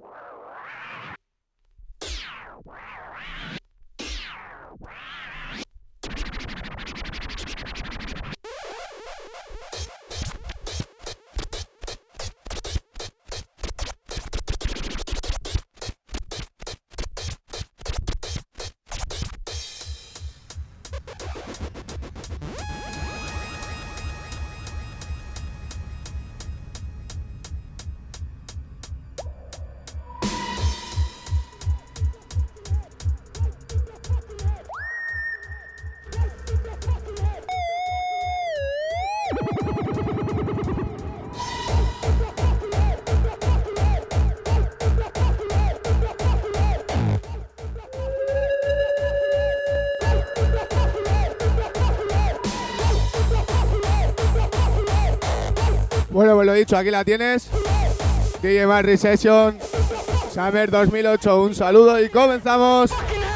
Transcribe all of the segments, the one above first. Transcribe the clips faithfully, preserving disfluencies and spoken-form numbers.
Bueno, pues lo dicho, aquí la tienes. D J Marri Session Summer dos mil ocho. Un saludo y comenzamos.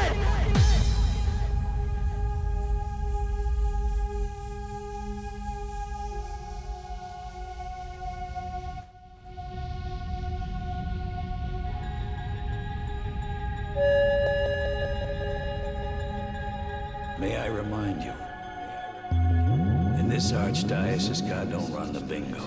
May I remind you, in this archdiocese, God don't run the bingo.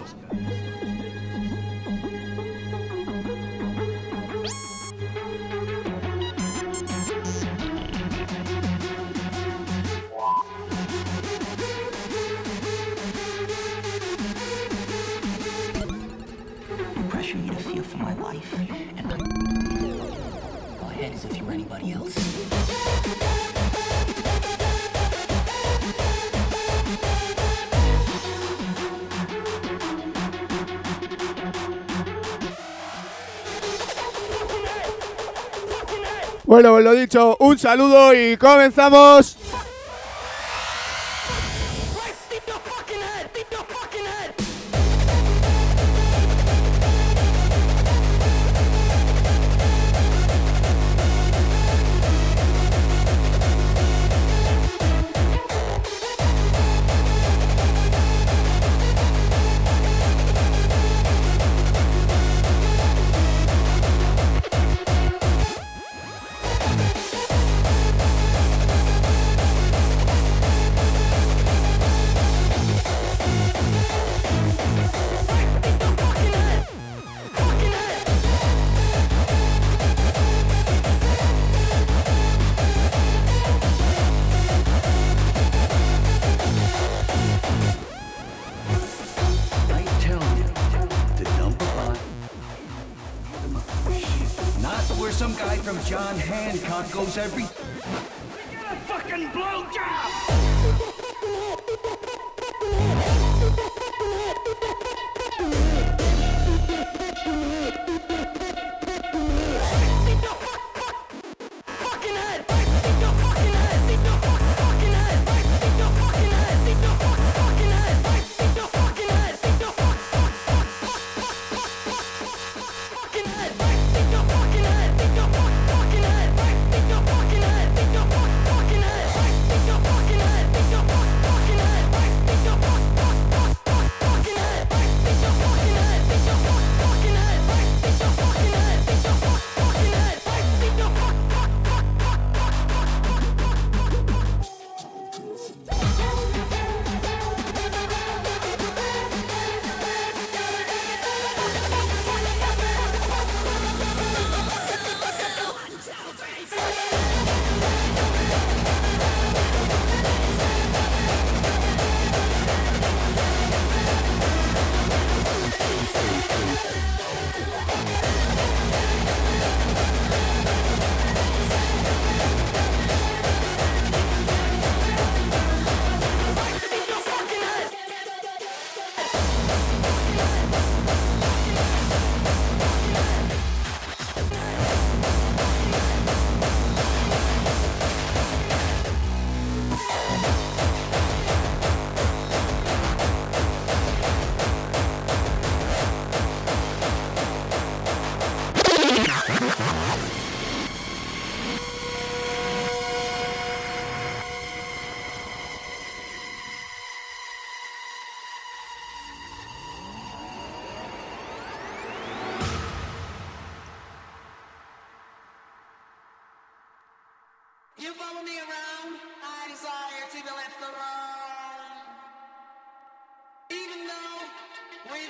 You pressure me to feel for my life, and I go ahead as if you were anybody else. Bueno, pues lo dicho, un saludo y comenzamos. Goes every get a fucking blowjob.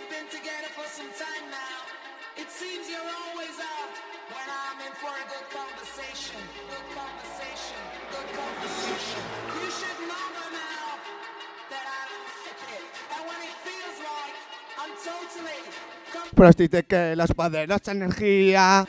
been together for some time now. It seems you're always out when I'm in for a good conversation. Good conversation, good conversation. You should know by now that I like it. And when it feels like I'm totally Prostite que las poderosas energía.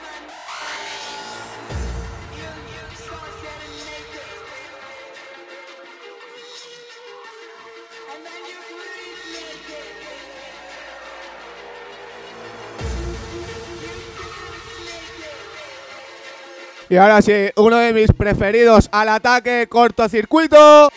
Y ahora sí, uno de mis preferidos al ataque, cortocircuito.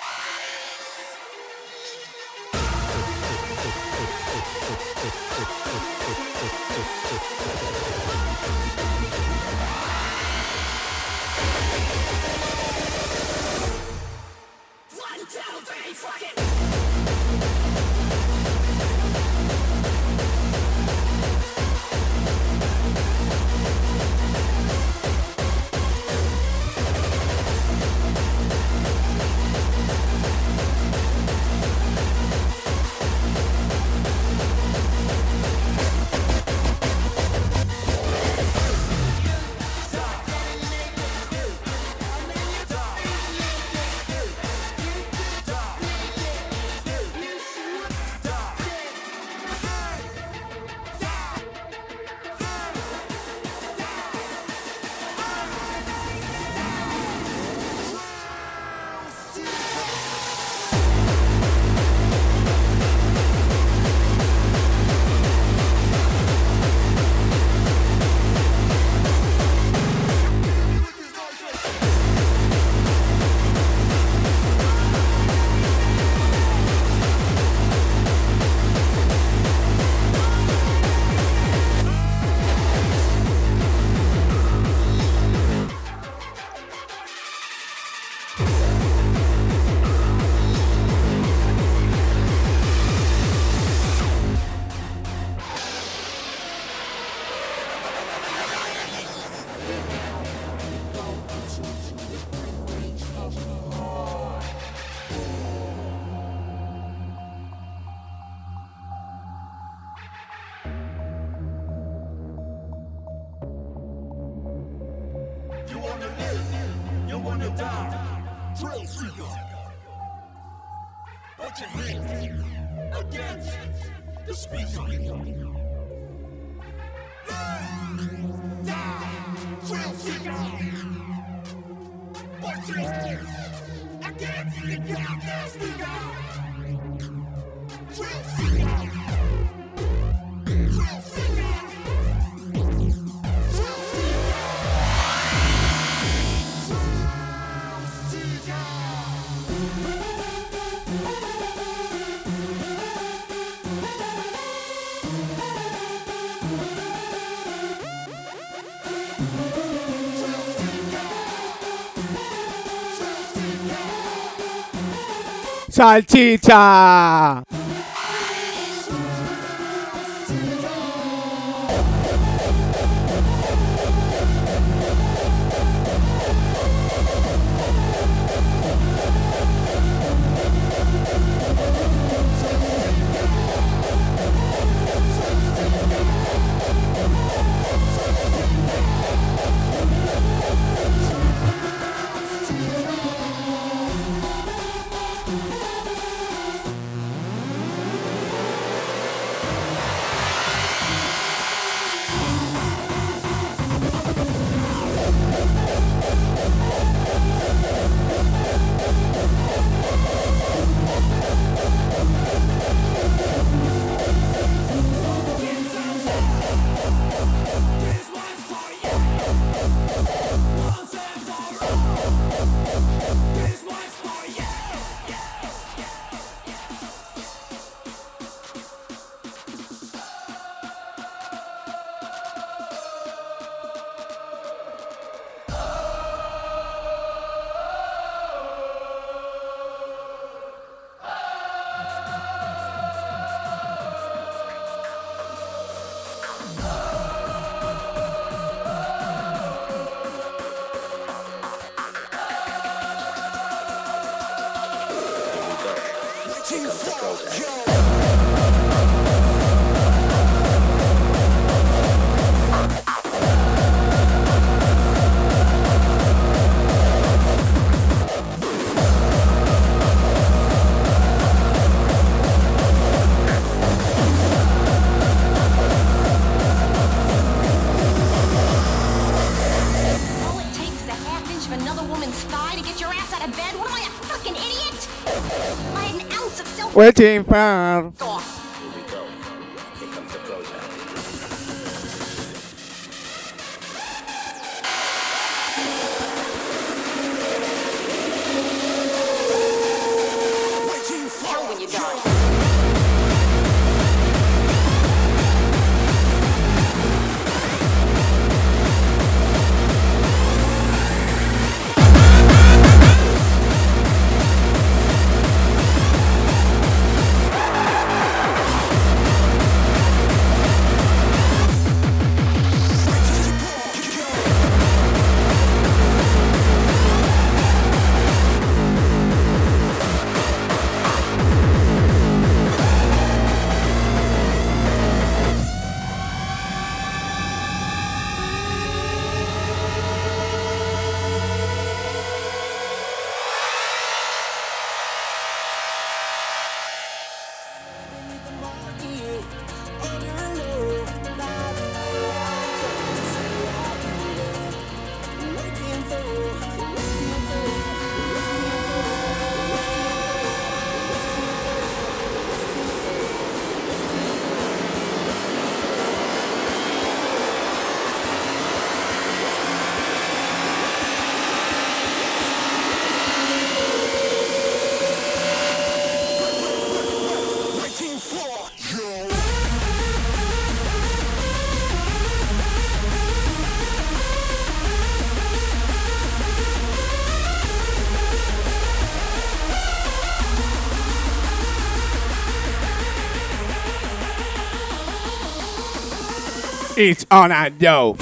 ¡Salchicha! Waiting for. It's on and yo.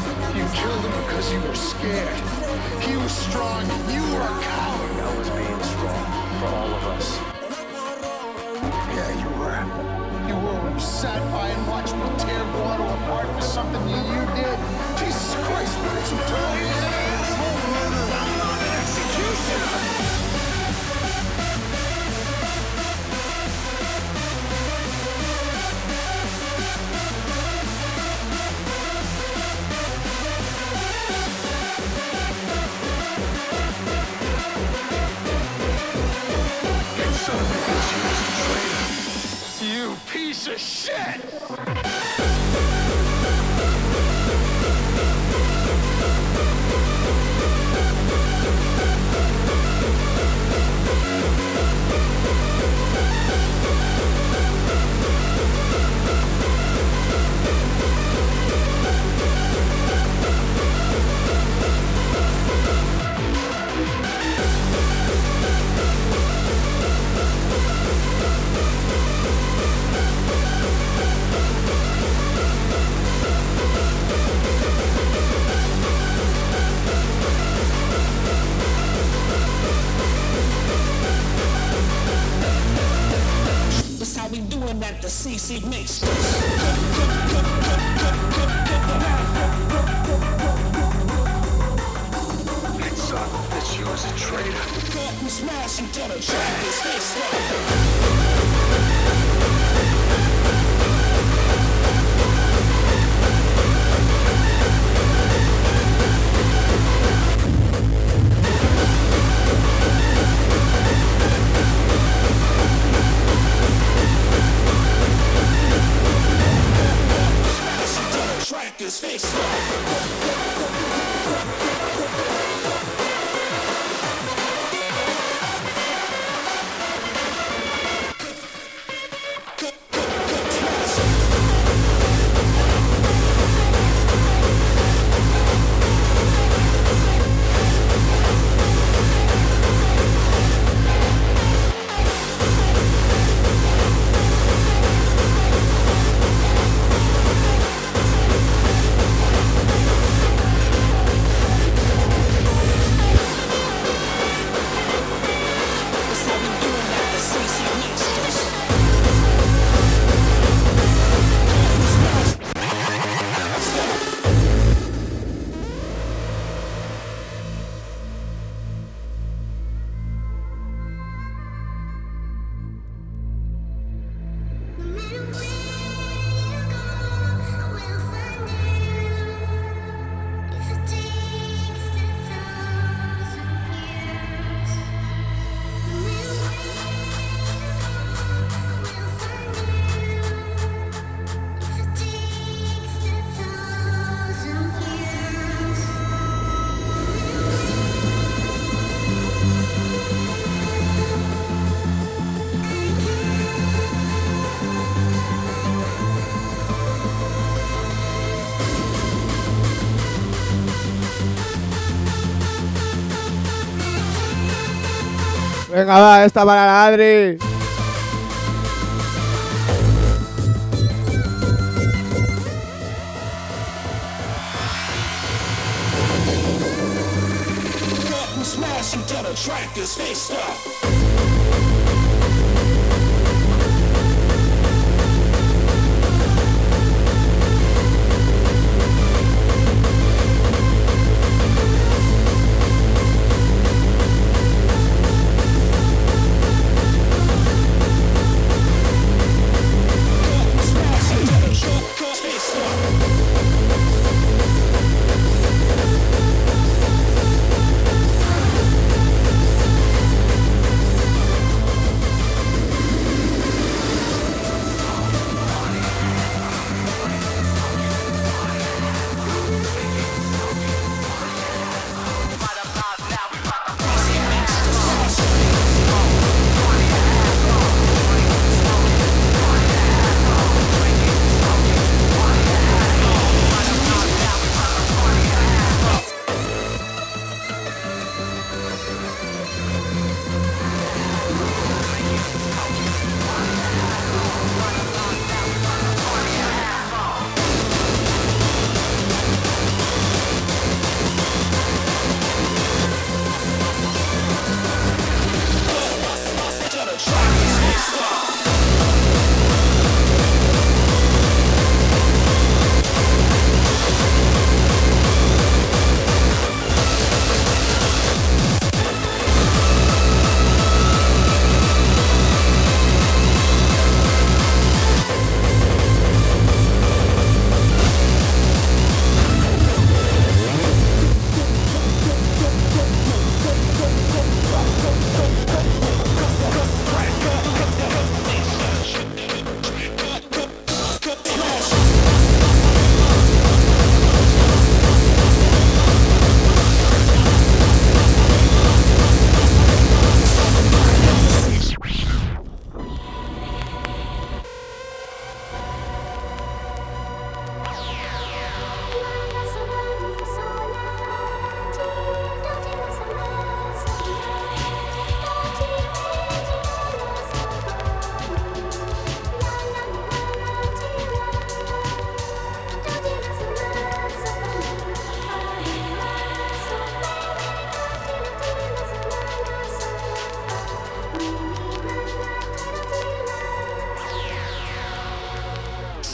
He was scared. He was strong. You were a coward. I was being bitch will tear Guado apart for something you, you did. Jesus Christ, why did you tell me that asshole murder? I'm not an executioner! Piece of shit! At the C C mix. Bitch, you was a traitor. Cut and smash until the track is fixed up. His face. Venga, va, esta para la Adri. Cut and smash until the track is fixed up.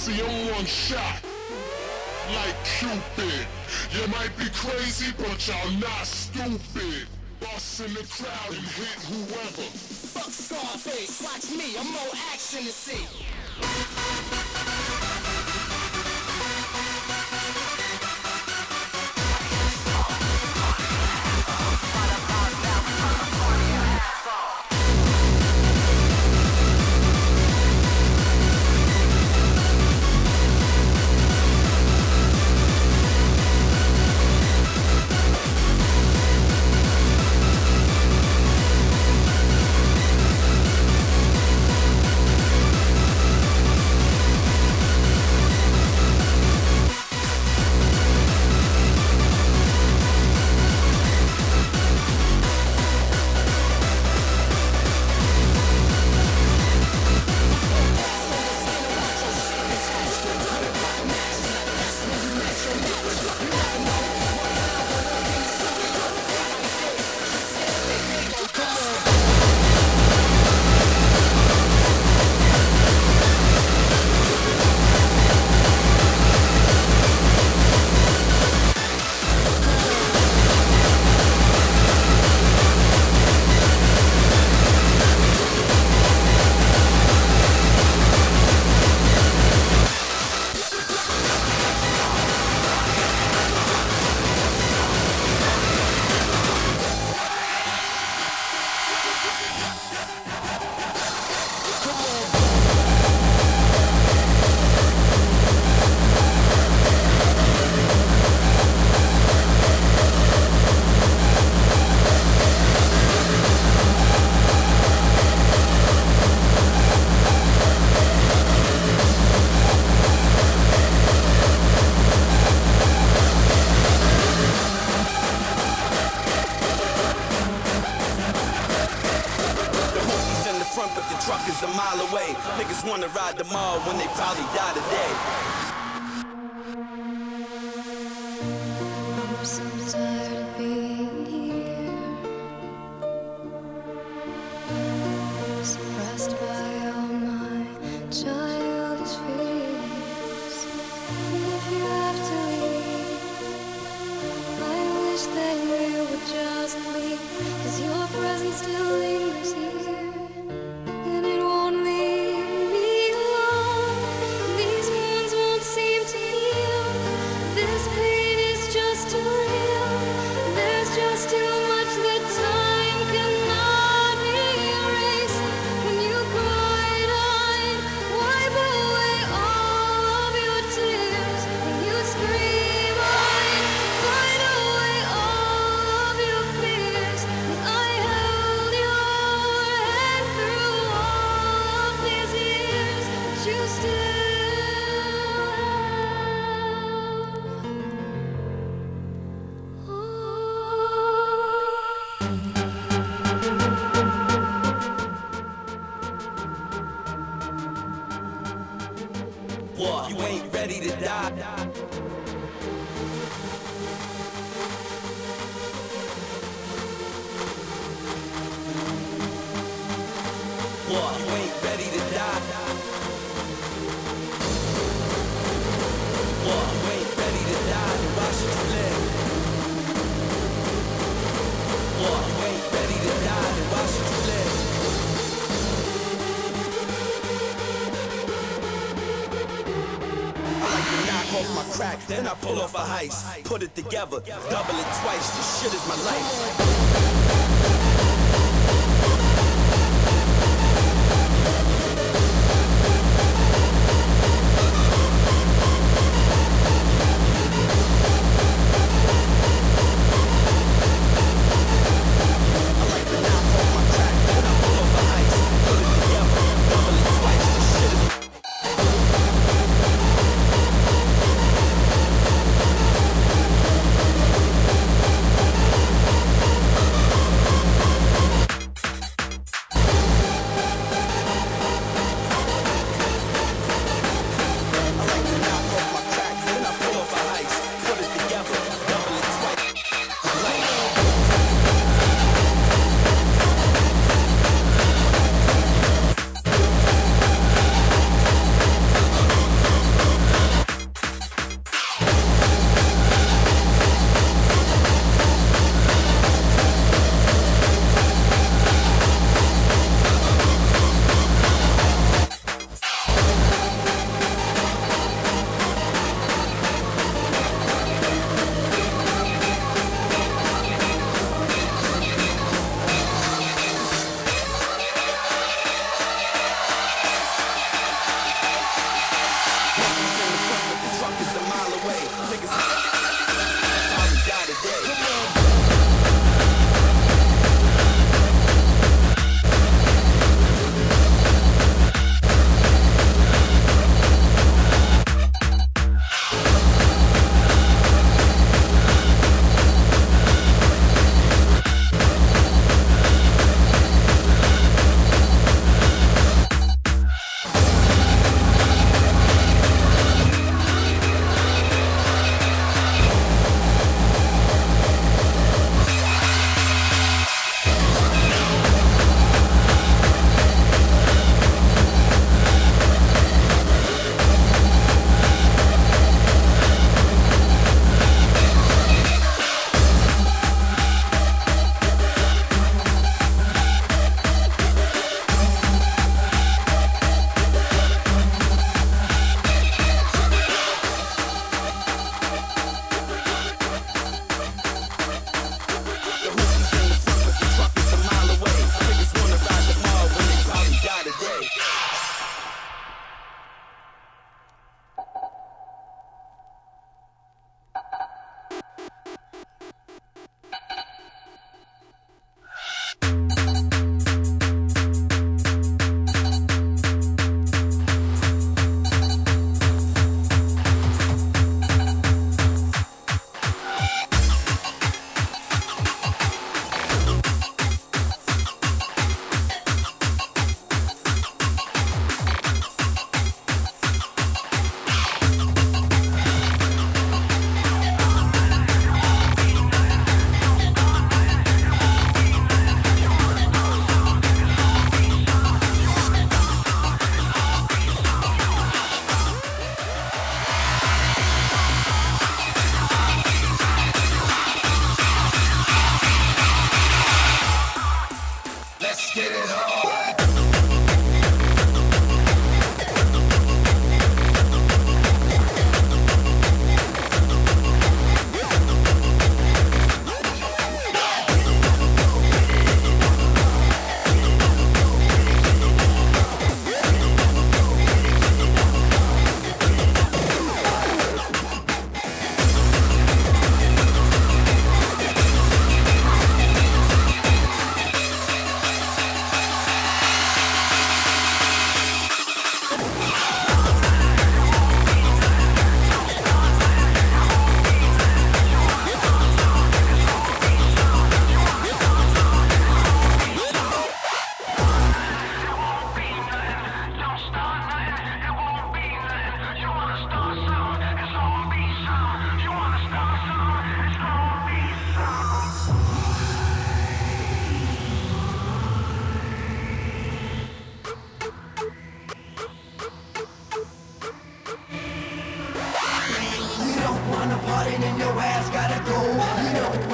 see, I'm one shot, like Cupid. You might be crazy, but y'all not stupid. Bust in the crowd and hit whoever. Fuck Scarface, watch me, I'm more action to see. Niggas wanna ride the mall when they probably die today. I'm so tired of being here, suppressed by all my childish fears. If you have to leave, I wish that you would just leave, 'cause your presence still lingers here. You ain't ready to die. What? You ain't ready to die. What? You ain't ready to die. Why should you live? What? You ain't ready to die. Why should you live? Off my crack, then I pull off a heist. Put it together, double it twice. This shit is my life. I like to knock off my crack, then I pull off a heist. Put it together, double it twice. This shit is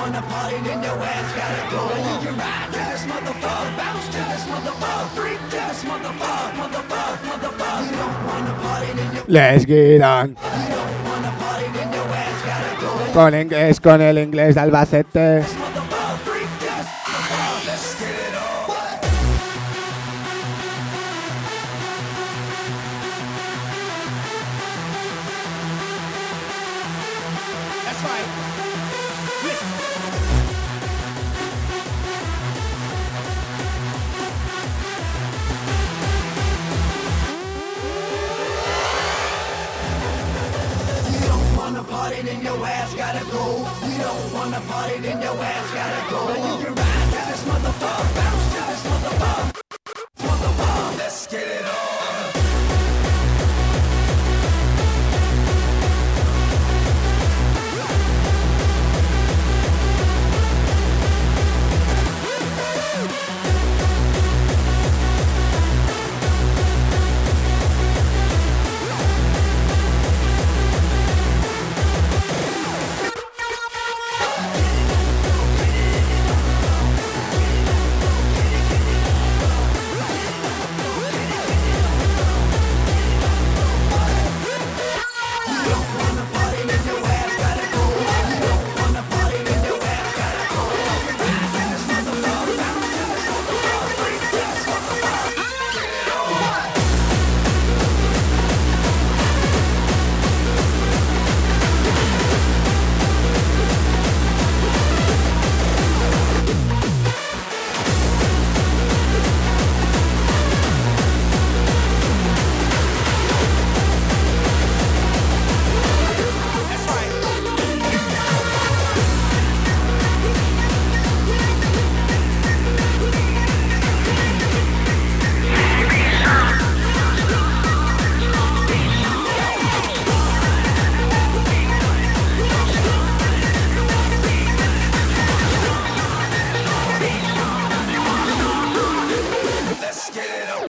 wanna party, then your ass gotta go. You can ride to this motherfucker, bounce to this motherfucker, freak to this motherfucker, motherfucker, motherfucker. You don't wanna party, then your Let's get on. You don't wanna party, then your ass gotta go. Con inglés, con el inglés de Albacete. This motherfucker, freak to this motherfucker. Let's get it on. That's right. Listen. You don't wanna party, then your ass gotta go. You don't wanna party, then your ass gotta go. You can ride to this motherfucker, bounce to this motherfucker.